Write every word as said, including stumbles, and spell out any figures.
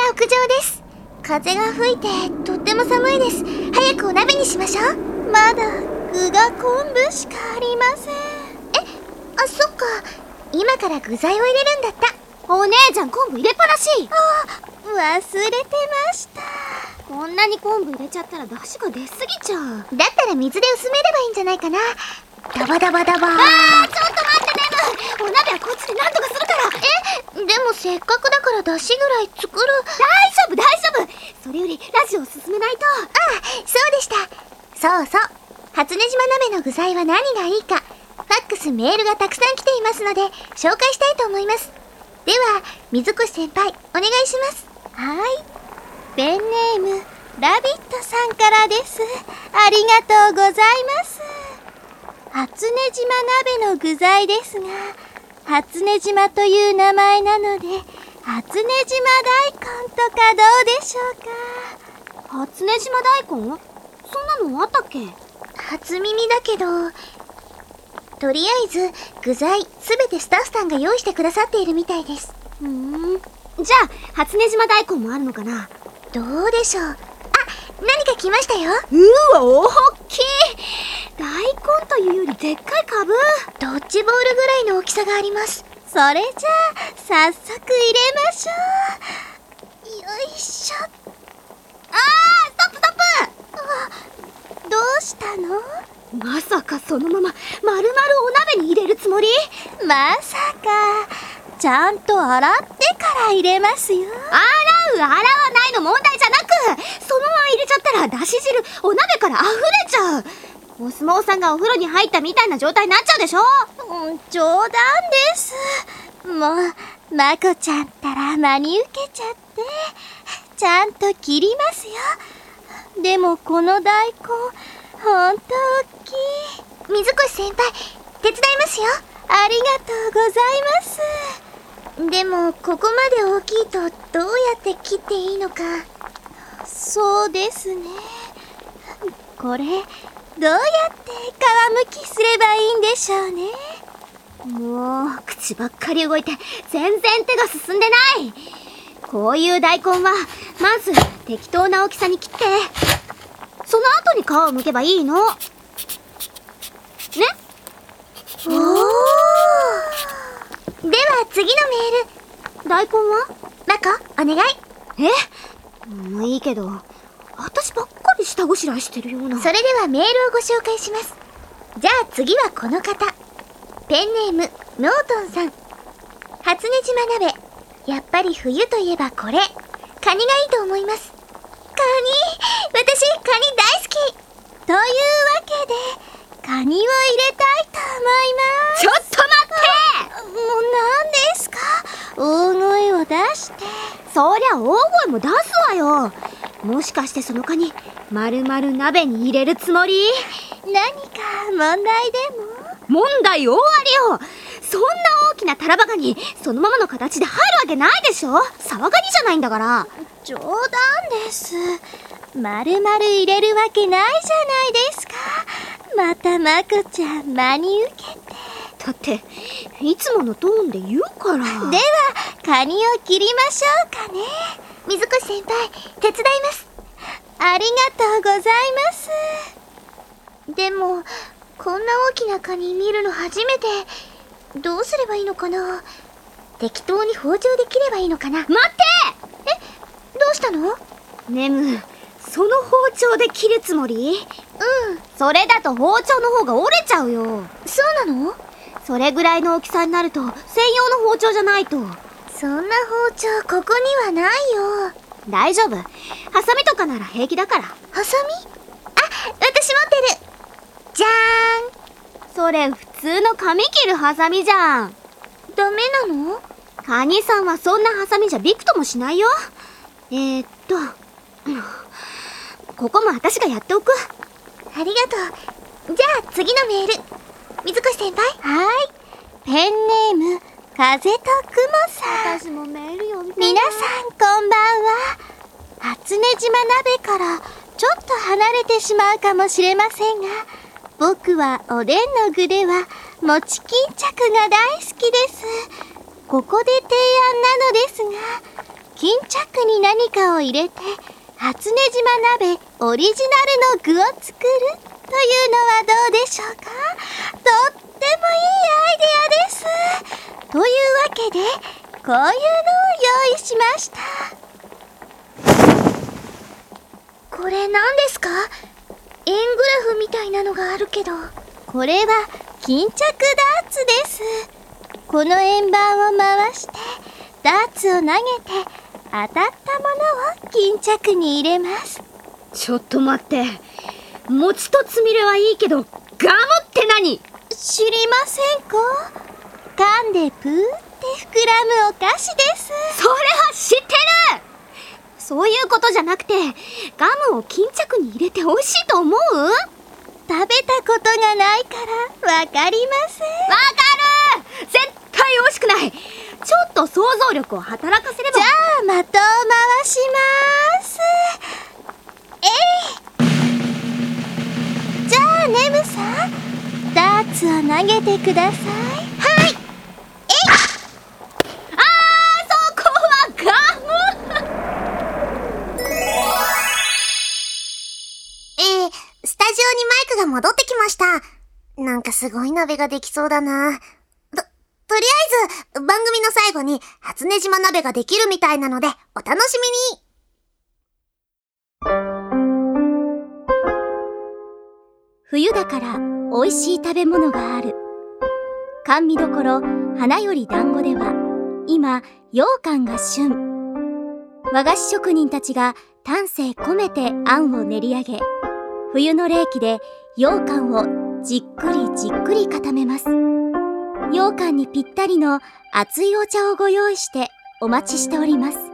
屋上です。風が吹いてとっても寒いです。早くお鍋にしましょう。 まだ具が昆布しかありません。 え、あ、そっか。今から具材を入れるんだった。 お姉ちゃん昆布入れっぱなし。 あ、 忘れてました。こんなに昆布入れちゃったら出汁が出すぎちゃう。 だったら水で薄めればいいんじゃないかな。ダバダバダバー。あー、ちょっと待ってネム。お鍋はこっちで何とかするから。 え、でもせっかくだから出汁ぐらい作る。 大丈夫大丈夫。それよりラジオを進めないと。 ああ、そうでした。そうそう。初音島鍋の具材は何がいいか、ファックスメールがたくさん来ていますので紹介したいと思います。では水越先輩、お願いします。 はい、ペンネームラビットさんからです。ありがとうございます。初音島鍋の具材ですが、初音島という名前なので初音島大根とかどうでしょうか。初音島大根？そんなのあったっけ？ 初耳だけど、とりあえず具材すべてスタッフさんが用意してくださっているみたいです。 うーん、じゃあ初音島大根もあるのかな。 どうでしょう。あ、何か来ましたよ。 うわ、大きい。大根というよりでっかいカブ。 ドッジボールぐらいの大きさがあります。 それじゃあ早速入れましょう。よいしょ。あー、ストップストップ。あ、どうしたの？まさかそのまま丸々お鍋に入れるつもり？まさか。ちゃんと洗ってから入れますよ。洗う洗わないの問題じゃなく、そのまま入れちゃったらだし汁お鍋から溢れちゃう。お相撲さんがお風呂に入ったみたいな状態になっちゃうでしょ。うん、冗談です。もうまこちゃんったら真に受けちゃって、ちゃんと切りますよ。でもこの大根ほんと大きい。 水越先輩、手伝いますよ。 ありがとうございます。 でもここまで大きいとどうやって切っていいのか。 そうですね。これどうやって皮むきすればいいんでしょうね。もう口ばっかり動いて全然手が進んでない。こういう大根はまず適当な大きさに切って、その後に皮をむけばいいのね。 おー。では次のメール。 大根は？ マコ、お願い。 え？もういいけど、私ばっかり下ごしらえしてるような。 それではメールをご紹介します。じゃあ次はこの方。ペンネームノートンさん。初音島鍋、やっぱり冬といえばこれ、カニがいいと思います。カニ、私カニ大好き。 というわけでカニを入れたいと思います。ちょっと待って。もう何ですか？大声を出して。そりゃ大声も出すわよ。もしかしてそのカニ丸々鍋に入れるつもり？何か問題でも？問題大ありよ。そんな大きなタラバガニそのままの形で入るわけないでしょ。サワガニじゃないんだから。冗談です。丸々入れるわけないじゃないですか。またまこちゃん真に受けて。だっていつものトーンで言うから。ではカニを切りましょうかね。 水越先輩、手伝います。 ありがとうございます。 でもこんな大きなカニ見るの初めて。どうすればいいのかな。適当に包丁で切ればいいのかな。 待って。 え、どうしたの？ ネム、その包丁で切るつもり？ うん。 それだと包丁の方が折れちゃうよ。 そうなの？ それぐらいの大きさになると専用の包丁じゃないと。 そんな包丁ここにはないよ。 大丈夫。ハサミとかなら平気だから。 ハサミ？あ、私持ってる。じゃーん。 それ普通の髪切るハサミじゃん。 ダメなの？ カニさんはそんなハサミじゃびくともしないよ。えー、っとここも私がやっておく。 ありがとう。じゃあ次のメール。水越先輩。 はい。ペンネーム風と雲さん。私もメール読みたいな。皆さんこんばんは。初音島鍋からちょっと離れてしまうかもしれませんが、僕はおでんの具では餅巾着が大好きです。ここで提案なのですが、 巾着に何かを入れて初音島鍋オリジナルの具を作るというのはどうでしょうか。とってもいいアイデアです。というわけでこういうのを用意しました。 これ何ですか？円グラフみたいなのがあるけど。 これは巾着ダーツです。この円盤を回してダーツを投げて当たったものを巾着に入れます。 ちょっと待って、餅とつみれはいいけどガムって何？ 知りませんか？噛んでプーって膨らむお菓子です。 それは知ってる。そういうことじゃなくて、ガムを巾着に入れて美味しいと思う？ 食べたことがないからわかりません。 わかる！絶対美味しくない。ちょっと想像力を働かせれば。 じゃあ的を回します。えい！じゃあネムさん、ダーツを投げてください。はい。えい！ あー、そこはガムえー、スタジオにマイクが戻ってきました。なんかすごい鍋ができそうだな。と、とりあえず、番組の最後に初音島鍋ができるみたいなので、お楽しみに。 冬だから美味しい食べ物がある。甘味どころ花より団子では今羊羹が旬。和菓子職人たちが丹精込めてあんを練り上げ、冬の冷気で羊羹をじっくりじっくり固めます。羊羹にぴったりの熱いお茶をご用意してお待ちしております。